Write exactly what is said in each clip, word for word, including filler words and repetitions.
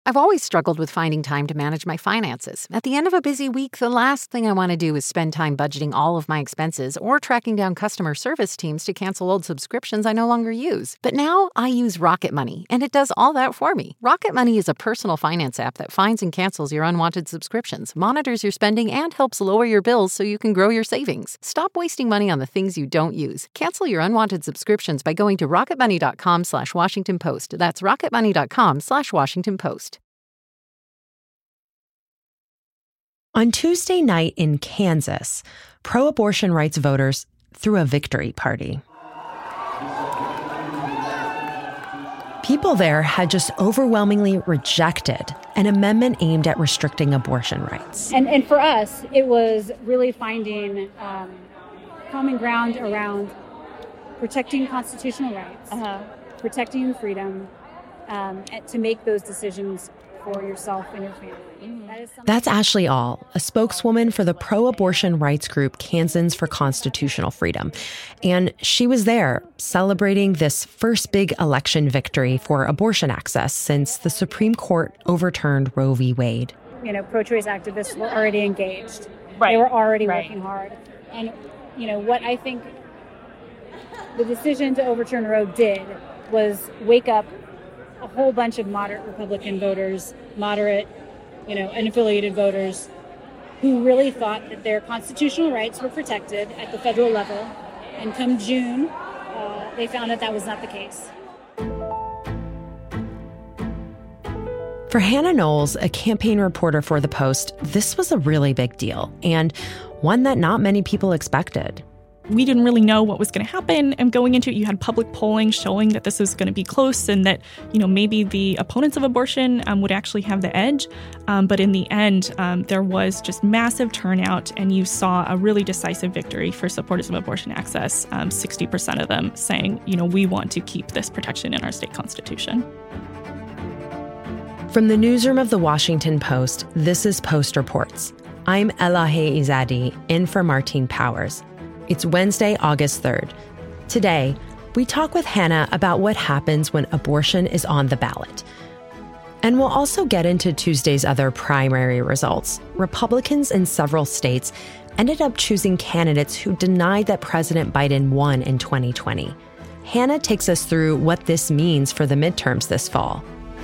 I've always struggled with finding time to manage my finances. At the end of a busy week, the last thing I want to do is spend time budgeting all of my expenses or tracking down customer service teams to cancel old subscriptions I no longer use. But now I use Rocket Money, and it does all that for me. Rocket Money is a personal finance app that finds and cancels your unwanted subscriptions, monitors your spending, and helps lower your bills so you can grow your savings. Stop wasting money on the things you don't use. Cancel your unwanted subscriptions by going to rocketmoney.com slash Washington Post. That's rocketmoney.com slash Washington Post. On Tuesday night in Kansas, pro-abortion rights voters threw a victory party. People there had just overwhelmingly rejected an amendment aimed at restricting abortion rights. And, and for us, it was really finding um, common ground around protecting constitutional rights, uh-huh. protecting freedom, um, to make those decisions for yourself and your family. Mm-hmm. That is That's Ashley All, a spokeswoman for the pro-abortion rights group Kansans for Constitutional Freedom. And she was there celebrating this first big election victory for abortion access since the Supreme Court overturned Roe v. Wade. You know, pro-choice activists were already engaged. Right. They were already right. working hard. And, you know, what I think the decision to overturn Roe did was wake up a whole bunch of moderate Republican voters, moderate, you know, unaffiliated voters, who really thought that their constitutional rights were protected at the federal level. And come June, uh, they found that that was not the case. For Hannah Knowles, a campaign reporter for The Post, this was a really big deal, and one that not many people expected. We didn't really know what was going to happen. And going into it, you had public polling showing that this was going to be close and that, you know, maybe the opponents of abortion um, would actually have the edge. Um, but in the end, um, there was just massive turnout, and you saw a really decisive victory for supporters of abortion access. Um, sixty percent of them saying, you know, we want to keep this protection in our state constitution. From the newsroom of The Washington Post, this is Post Reports. I'm Elahe Izadi, in for Martine Powers. It's Wednesday, August third. Today, we talk with Hannah about what happens when abortion is on the ballot. And we'll also get into Tuesday's other primary results. Republicans in several states ended up choosing candidates who denied that President Biden won in twenty twenty. Hannah takes us through what this means for the midterms this fall.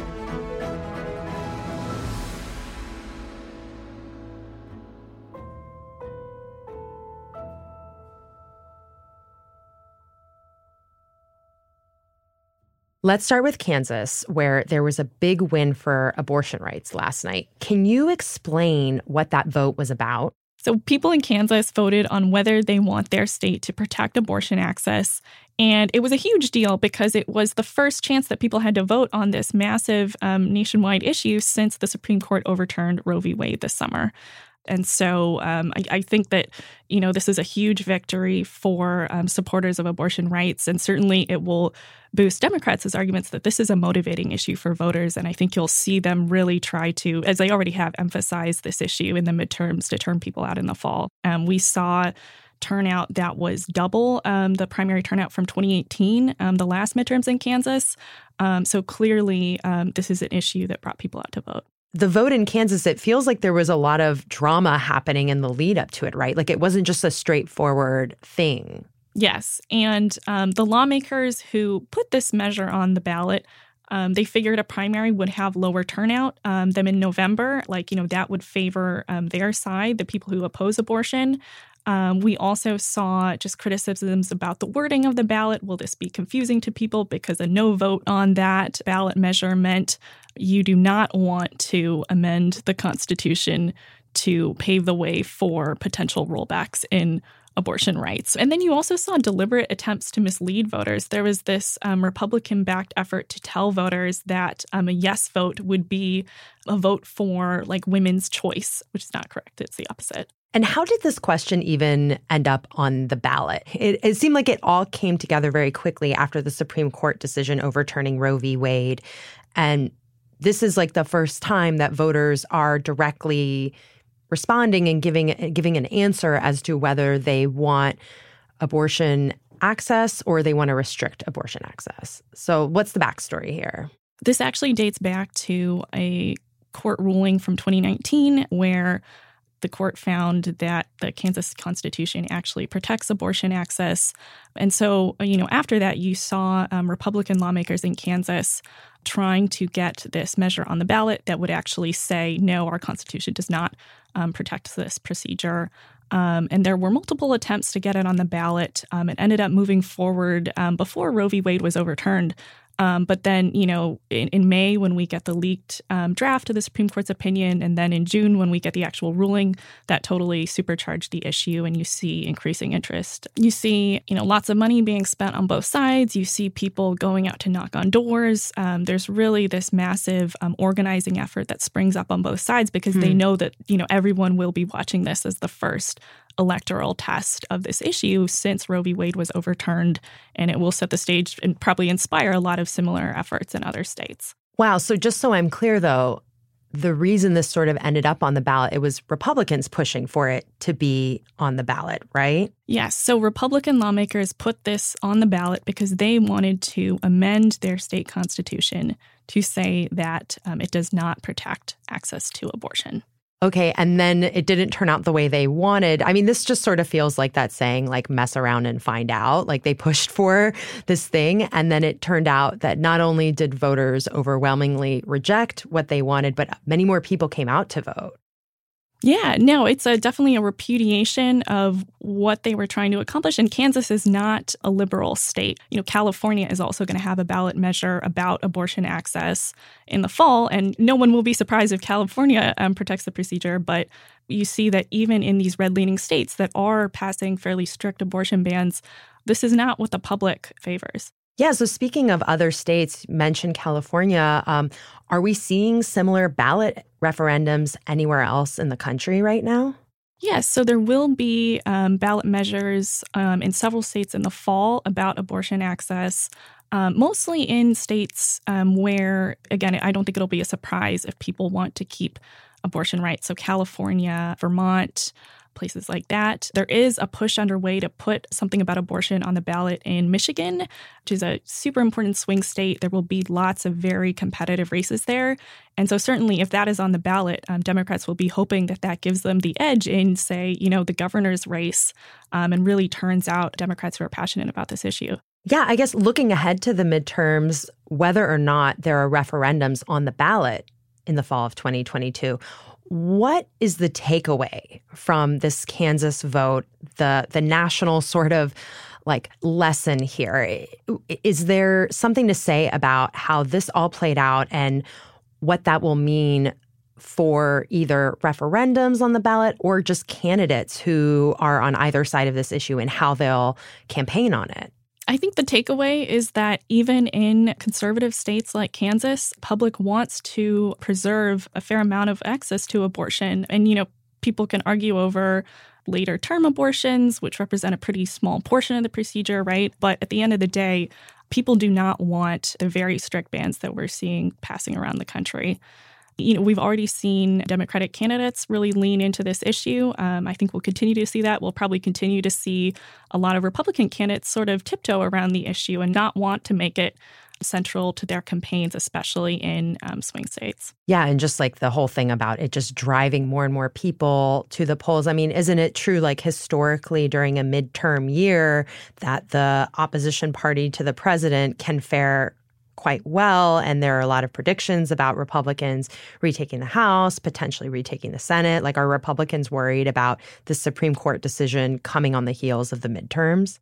Let's start with Kansas, where there was a big win for abortion rights last night. Can you explain what that vote was about? So people in Kansas voted on whether they want their state to protect abortion access. And it was a huge deal because it was the first chance that people had to vote on this massive um, nationwide issue since the Supreme Court overturned Roe v. Wade this summer. And so um, I, I think that, you know, this is a huge victory for um, supporters of abortion rights. And certainly it will boost Democrats' arguments that this is a motivating issue for voters. And I think you'll see them really try to, as they already have, emphasize this issue in the midterms to turn people out in the fall. Um, we saw turnout that was double um, the primary turnout from twenty eighteen, um, the last midterms in Kansas. Um, so clearly, um, this is an issue that brought people out to vote. The vote in Kansas, it feels like there was a lot of drama happening in the lead up to it, right? Like it wasn't just a straightforward thing. Yes. And um, the lawmakers who put this measure on the ballot, um, they figured a primary would have lower turnout um, than in November. Like, you know, that would favor um, their side, the people who oppose abortion. Um, we also saw just criticisms about the wording of the ballot. Will this be confusing to people? Because a no vote on that ballot measure meant you do not want to amend the Constitution to pave the way for potential rollbacks in abortion rights. And then you also saw deliberate attempts to mislead voters. There was this um, Republican-backed effort to tell voters that um, a yes vote would be a vote for like women's choice, which is not correct. It's the opposite. And how did this question even end up on the ballot? It, it seemed like it all came together very quickly after the Supreme Court decision overturning Roe v. Wade. And this is like the first time that voters are directly responding and giving giving an answer as to whether they want abortion access or they want to restrict abortion access. So what's the backstory here? This actually dates back to a court ruling from twenty nineteen where the court found that the Kansas Constitution actually protects abortion access. And so, you know, after that, you saw um, Republican lawmakers in Kansas trying to get this measure on the ballot that would actually say, no, our Constitution does not um, protect this procedure. Um, and there were multiple attempts to get it on the ballot. Um, it ended up moving forward um, before Roe v. Wade was overturned. Um, but then, you know, in, in May, when we get the leaked um, draft of the Supreme Court's opinion, and then in June, when we get the actual ruling, that totally supercharged the issue, and you see increasing interest. You see, you know, lots of money being spent on both sides. You see people going out to knock on doors. Um, there's really this massive um, organizing effort that springs up on both sides because hmm. they know that, you know, everyone will be watching this as the first electoral test of this issue since Roe v. Wade was overturned, and it will set the stage and probably inspire a lot of similar efforts in other states. Wow. So just so I'm clear, though, the reason this sort of ended up on the ballot, it was Republicans pushing for it to be on the ballot, right? Yes. So Republican lawmakers put this on the ballot because they wanted to amend their state constitution to say that um, it does not protect access to abortion. Okay, and then it didn't turn out the way they wanted. I mean, this just sort of feels like that saying, like, mess around and find out. Like, they pushed for this thing, and then it turned out that not only did voters overwhelmingly reject what they wanted, but many more people came out to vote. Yeah, no, it's a, definitely a repudiation of what they were trying to accomplish. And Kansas is not a liberal state. You know, California is also going to have a ballot measure about abortion access in the fall. And no one will be surprised if California um, protects the procedure. But you see that even in these red-leaning states that are passing fairly strict abortion bans, this is not what the public favors. Yeah, so speaking of other states, mentioned California, um, are we seeing similar ballot referendums anywhere else in the country right now? Yes, so there will be um, ballot measures um, in several states in the fall about abortion access, um, mostly in states um, where, again, I don't think it'll be a surprise if people want to keep abortion rights. So California, Vermont, places like that. There is a push underway to put something about abortion on the ballot in Michigan, which is a super important swing state. There will be lots of very competitive races there. And so certainly if that is on the ballot, um, Democrats will be hoping that that gives them the edge in, say, you know, the governor's race um, and really turns out Democrats who are passionate about this issue. Yeah, I guess looking ahead to the midterms, whether or not there are referendums on the ballot in the fall of twenty twenty-two, what is the takeaway from this Kansas vote, the the national sort of like lesson here? Is there something to say about how this all played out and what that will mean for either referendums on the ballot or just candidates who are on either side of this issue and how they'll campaign on it? I think the takeaway is that even in conservative states like Kansas, public wants to preserve a fair amount of access to abortion. And, you know, people can argue over later term abortions, which represent a pretty small portion of the procedure, right? But at the end of the day, people do not want the very strict bans that we're seeing passing around the country. You know, we've already seen Democratic candidates really lean into this issue. Um, I think we'll continue to see that. We'll probably continue to see a lot of Republican candidates sort of tiptoe around the issue and not want to make it central to their campaigns, especially in um, swing states. Yeah, and just like the whole thing about it just driving more and more people to the polls. I mean, isn't it true, like historically during a midterm year, that the opposition party to the president can fare quite well, and there are a lot of predictions about Republicans retaking the House, potentially retaking the Senate? Like, are Republicans worried about the Supreme Court decision coming on the heels of the midterms?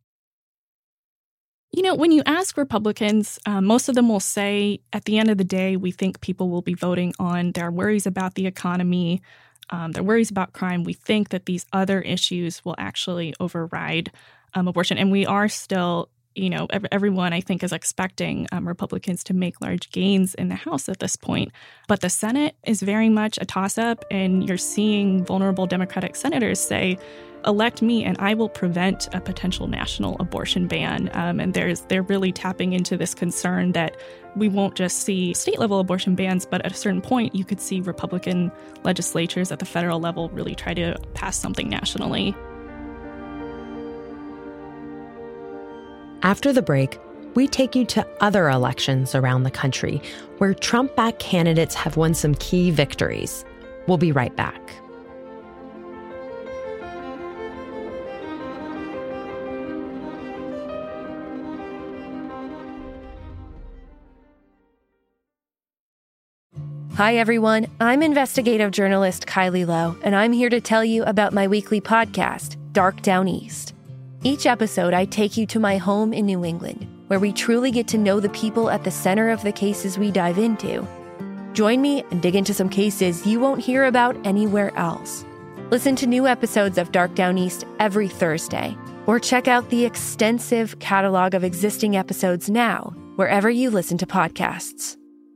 You know, when you ask Republicans, uh, most of them will say, at the end of the day, we think people will be voting on their worries about the economy, um, their worries about crime. We think that these other issues will actually override um, abortion. And we are still You know, everyone, I think, is expecting um, Republicans to make large gains in the House at this point. But the Senate is very much a toss-up, and you're seeing vulnerable Democratic senators say, elect me and I will prevent a potential national abortion ban. Um, and there's they're really tapping into this concern that we won't just see state-level abortion bans, but at a certain point, you could see Republican legislatures at the federal level really try to pass something nationally. After the break, we take you to other elections around the country where Trump-backed candidates have won some key victories. We'll be right back. Hi, everyone. I'm investigative journalist Kylie Lowe, and I'm here to tell you about my weekly podcast, Dark Down East. Each episode, I take you to my home in New England, where we truly get to know the people at the center of the cases we dive into. Join me and dig into some cases you won't hear about anywhere else. Listen to new episodes of Dark Down East every Thursday, or check out the extensive catalog of existing episodes now, wherever you listen to podcasts.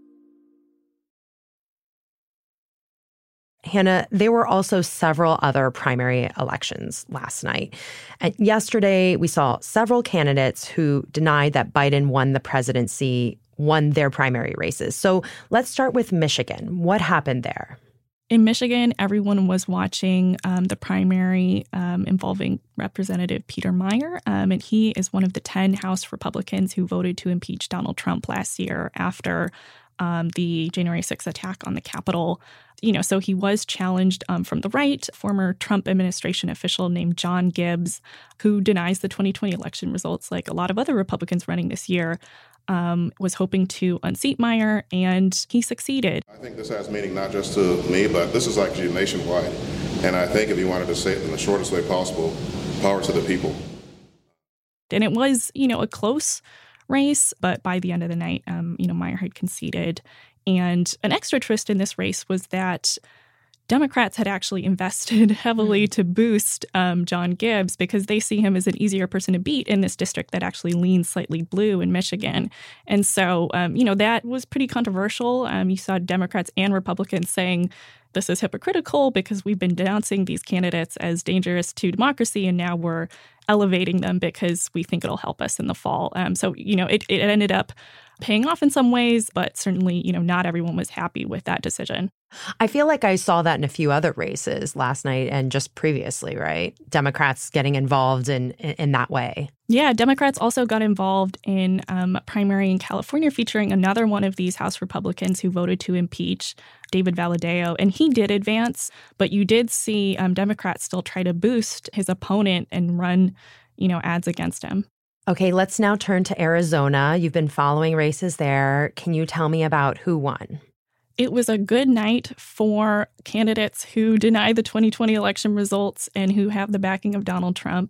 Hannah, there were also several other primary elections last night. And yesterday, we saw several candidates who denied that Biden won the presidency, won their primary races. So let's start with Michigan. What happened there? In Michigan, everyone was watching um, the primary um, involving Representative Peter Meijer, um, and he is one of the ten House Republicans who voted to impeach Donald Trump last year after um, the January sixth attack on the Capitol. You know, so he was challenged um, from the right. Former Trump administration official named John Gibbs, who denies the twenty twenty election results like a lot of other Republicans running this year, um, was hoping to unseat Meijer, and he succeeded. I think this has meaning not just to me, but this is actually nationwide. And I think if you wanted to say it in the shortest way possible, power to the people. And it was, you know, a close race, but by the end of the night, um, you know, Meijer had conceded. And an extra twist in this race was that Democrats had actually invested heavily to boost um, John Gibbs because they see him as an easier person to beat in this district that actually leans slightly blue in Michigan. And so, um, you know, that was pretty controversial. Um, you saw Democrats and Republicans saying this is hypocritical because we've been denouncing these candidates as dangerous to democracy, and now we're elevating them because we think it'll help us in the fall. Um, so, you know, it, it ended up paying off in some ways, but certainly, you know, not everyone was happy with that decision. I feel like I saw that in a few other races last night and just previously, right? Democrats getting involved in in, in that way. Yeah, Democrats also got involved in um, a primary in California featuring another one of these House Republicans who voted to impeach David Valadao. And he did advance, but you did see um, Democrats still try to boost his opponent and run, you know, ads against him. Okay, let's now turn to Arizona. You've been following races there. Can you tell me about who won? It was a good night for candidates who deny the twenty twenty election results and who have the backing of Donald Trump.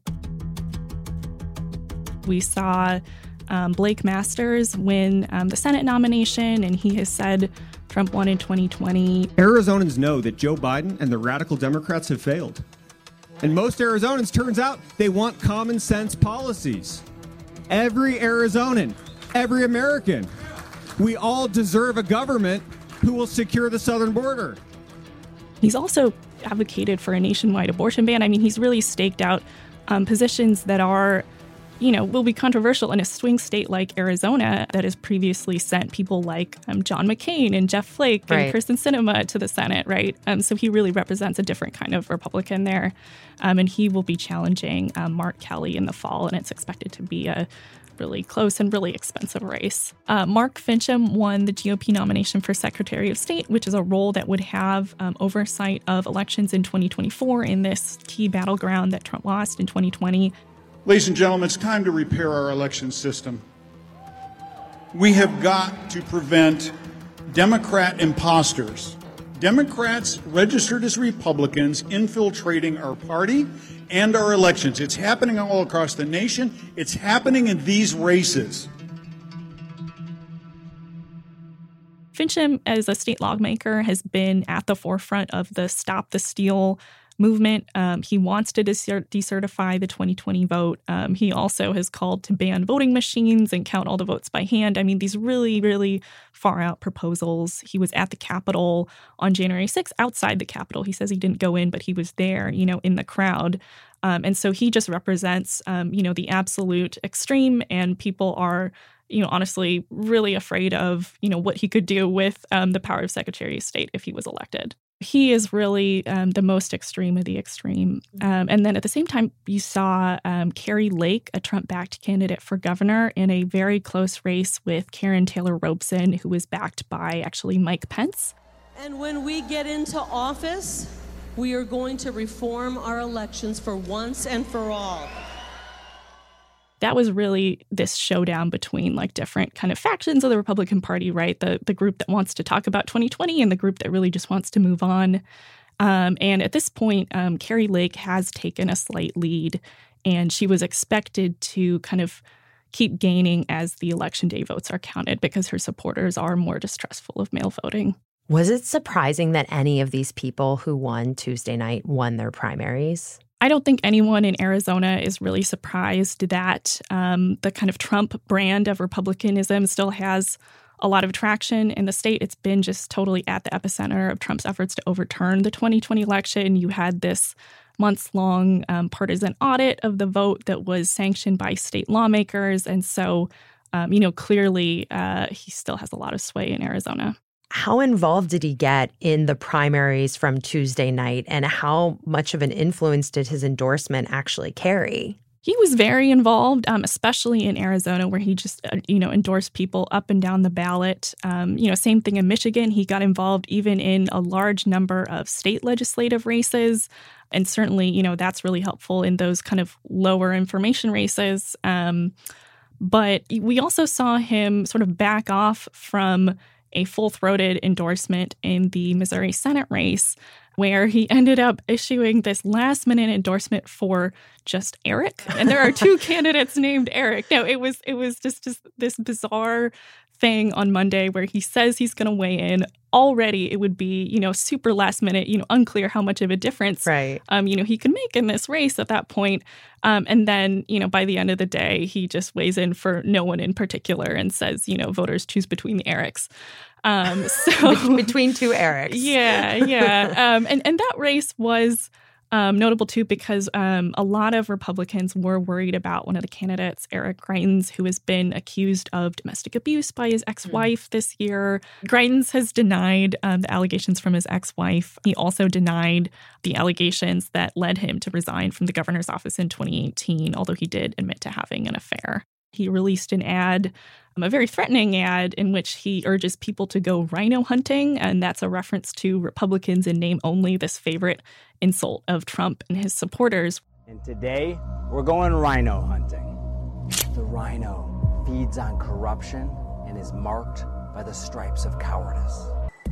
We saw um, Blake Masters win um, the Senate nomination, and he has said Trump won in twenty twenty. Arizonans know that Joe Biden and the radical Democrats have failed. And most Arizonans, turns out, they want common sense policies. Every Arizonan, every American, we all deserve a government who will secure the southern border. He's also advocated for a nationwide abortion ban. I mean, he's really staked out um, positions that are, you know, will be controversial in a swing state like Arizona that has previously sent people like um, John McCain and Jeff Flake and right. Kyrsten Sinema to the Senate, right? Um, so he really represents a different kind of Republican there. Um, and he will be challenging um, Mark Kelly in the fall, and it's expected to be a really close and really expensive race. Uh, Mark Fincham won the G O P nomination for Secretary of State, which is a role that would have um, oversight of elections in twenty twenty-four in this key battleground that Trump lost in twenty twenty. Ladies and gentlemen, it's time to repair our election system. We have got to prevent Democrat imposters, Democrats registered as Republicans infiltrating our party and our elections. It's happening all across the nation. It's happening in these races. Fincham, as a state lawmaker, has been at the forefront of the Stop the Steal movement. Um, he wants to desert- decertify the twenty twenty vote. Um, he also has called to ban voting machines and count all the votes by hand. I mean, these really, really far out proposals. He was at the Capitol on January sixth, outside the Capitol. He says he didn't go in, but he was there, you know, in the crowd. Um, and so he just represents, um, you know, the absolute extreme, and people are, you know, honestly really afraid of, you know, what he could do with um, the power of Secretary of State if he was elected. He is really um, the most extreme of the extreme. Um, and then at the same time, you saw um, Kari Lake, a Trump-backed candidate for governor, in a very close race with Karen Taylor Robeson, who was backed by actually Mike Pence. And when we get into office, we are going to reform our elections for once and for all. That was really this showdown between like different kind of factions of the Republican Party, right? The the group that wants to talk about twenty twenty and the group that really just wants to move on. Um, and at this point, um, Kari Lake has taken a slight lead, and she was expected to kind of keep gaining as the election day votes are counted because her supporters are more distrustful of mail voting. Was it surprising that any of these people who won Tuesday night won their primaries? I don't think anyone in Arizona is really surprised that um, the kind of Trump brand of Republicanism still has a lot of traction in the state. It's been just totally at the epicenter of Trump's efforts to overturn the twenty twenty election. You had this months-long um, partisan audit of the vote that was sanctioned by state lawmakers. And so, um, you know, clearly uh, he still has a lot of sway in Arizona. How involved did he get in the primaries from Tuesday night, and how much of an influence did his endorsement actually carry? He was very involved, um, especially in Arizona, where he just, uh, you know, endorsed people up and down the ballot. Um, you know, same thing in Michigan. He got involved even in a large number of state legislative races. And certainly, you know, that's really helpful in those kind of lower information races. Um, but we also saw him sort of back off from a full-throated endorsement in the Missouri Senate race, where he ended up issuing this last-minute endorsement for just Eric. And there are two candidates named Eric. No, it was it was just, just this bizarre thing on Monday where he says he's going to weigh in. Already, it would be, you know, super last minute, you know, unclear how much of a difference, right. um, you know, he can make in this race at that point. Um, and then, you know, by the end of the day, he just weighs in for no one in particular and says, you know, voters choose between the Erics. Um, so between two Erics. Yeah, yeah. Um, and, and that race was um, notable, too, because um, a lot of Republicans were worried about one of the candidates, Eric Greitens, who has been accused of domestic abuse by his ex-wife mm. this year. Greitens has denied um, the allegations from his ex-wife. He also denied the allegations that led him to resign from the governor's office in twenty eighteen, although he did admit to having an affair. He released an ad, um, a very threatening ad, in which he urges people to go rhino hunting. And that's a reference to Republicans in name only, this favorite insult of Trump and his supporters. And today, we're going rhino hunting. The rhino feeds on corruption and is marked by the stripes of cowardice.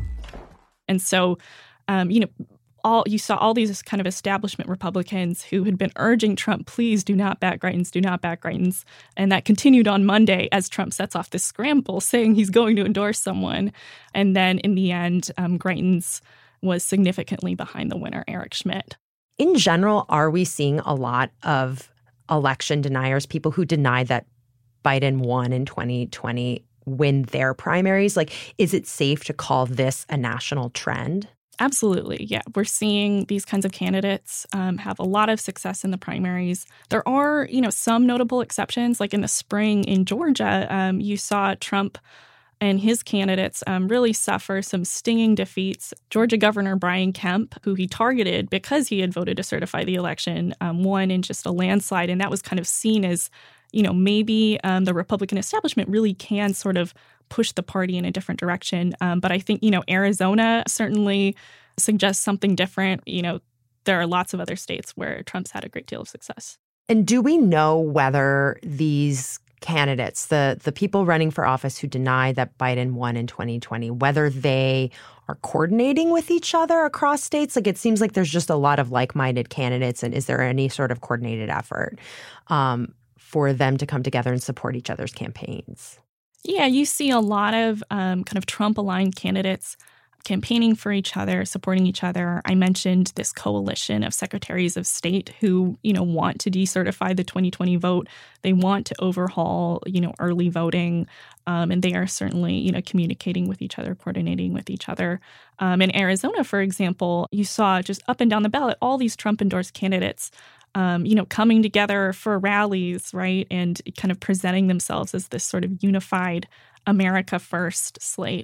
And so, um, you know, all you saw all these kind of establishment Republicans who had been urging Trump, please do not back Greitens, do not back Greitens. And that continued on Monday as Trump sets off this scramble saying he's going to endorse someone. And then in the end, um, Greitens was significantly behind the winner, Eric Schmidt. In general, are we seeing a lot of election deniers, people who denied that Biden won in twenty twenty, win their primaries? Like, is it safe to call this a national trend? Absolutely. Yeah. We're seeing these kinds of candidates um, have a lot of success in the primaries. There are, you know, some notable exceptions. Like in the spring in Georgia, um, you saw Trump and his candidates um, really suffer some stinging defeats. Georgia Governor Brian Kemp, who he targeted because he had voted to certify the election, um, won in just a landslide. And that was kind of seen as, you know, maybe um, the Republican establishment really can sort of push the party in a different direction. Um, but I think, you know, Arizona certainly suggests something different. You know, there are lots of other states where Trump's had a great deal of success. And do we know whether these candidates, the the people running for office who deny that Biden won in twenty twenty, whether they are coordinating with each other across states? Like, it seems like there's just a lot of like-minded candidates. And is there any sort of coordinated effort um, for them to come together and support each other's campaigns? Yeah, you see a lot of um, kind of Trump-aligned candidates campaigning for each other, supporting each other. I mentioned this coalition of secretaries of state who, you know, want to decertify the twenty twenty vote. They want to overhaul, you know, early voting. Um, and they are certainly, you know, communicating with each other, coordinating with each other. Um, in Arizona, for example, you saw just up and down the ballot, all these Trump-endorsed candidates Um, you know, coming together for rallies, right, and kind of presenting themselves as this sort of unified America First slate.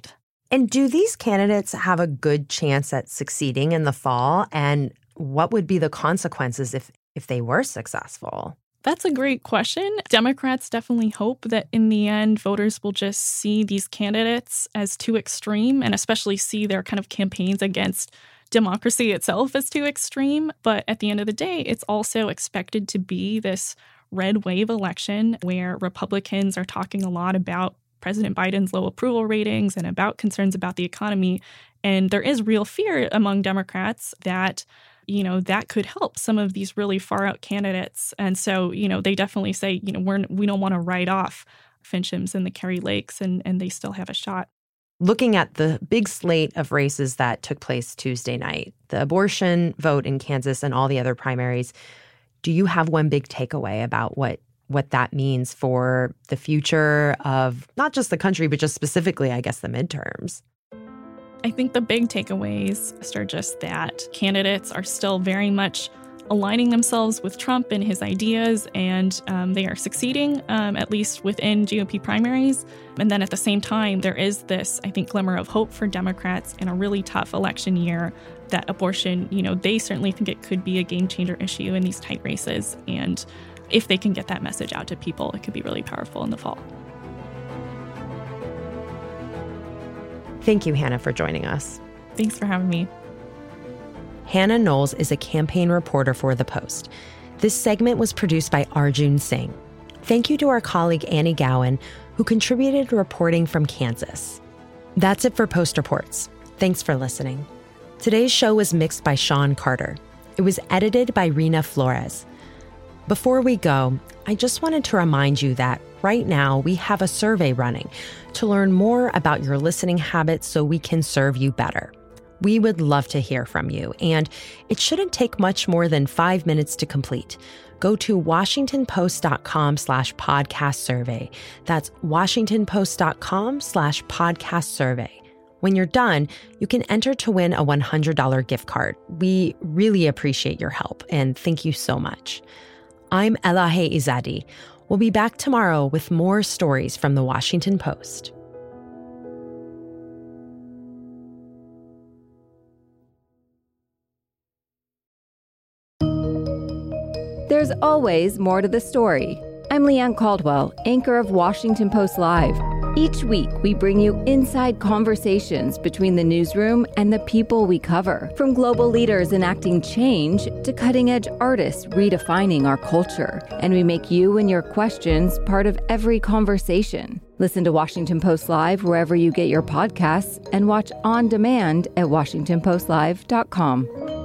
And do these candidates have a good chance at succeeding in the fall? And what would be the consequences if, if they were successful? That's a great question. Democrats definitely hope that in the end, voters will just see these candidates as too extreme and especially see their kind of campaigns against democracy itself as too extreme. But at the end of the day, it's also expected to be this red wave election where Republicans are talking a lot about President Biden's low approval ratings and about concerns about the economy. And there is real fear among Democrats that, you know, that could help some of these really far out candidates. And so, you know, they definitely say, you know, we're, we don't want to write off Finchems and the Kari Lakes, and, and they still have a shot. Looking at the big slate of races that took place Tuesday night, the abortion vote in Kansas and all the other primaries, do you have one big takeaway about what what that means for the future of not just the country, but just specifically, I guess, the midterms? I think the big takeaways are just that candidates are still very much aligning themselves with Trump and his ideas, and um, they are succeeding, um, at least within G O P primaries. And then at the same time, there is this, I think, glimmer of hope for Democrats in a really tough election year that abortion, you know, they certainly think it could be a game changer issue in these tight races. And if they can get that message out to people, it could be really powerful in the fall. Thank you, Hannah, for joining us. Thanks for having me. Hannah Knowles is a campaign reporter for The Post. This segment was produced by Arjun Singh. Thank you to our colleague Annie Gowan, who contributed reporting from Kansas. That's it for Post Reports. Thanks for listening. Today's show was mixed by Sean Carter. It was edited by Rena Flores. Before we go, I just wanted to remind you that right now we have a survey running to learn more about your listening habits so we can serve you better. We would love to hear from you, and it shouldn't take much more than five minutes to complete. Go to washingtonpost.com slash podcast survey. That's washingtonpost.com slash podcast survey. When you're done, you can enter to win a one hundred dollars gift card. We really appreciate your help, and thank you so much. I'm Elahe Izadi. We'll be back tomorrow with more stories from the Washington Post. There's always more to the story. I'm Leanne Caldwell, anchor of Washington Post Live. Each week, we bring you inside conversations between the newsroom and the people we cover. From global leaders enacting change to cutting-edge artists redefining our culture. And we make you and your questions part of every conversation. Listen to Washington Post Live wherever you get your podcasts and watch on demand at washington post live dot com.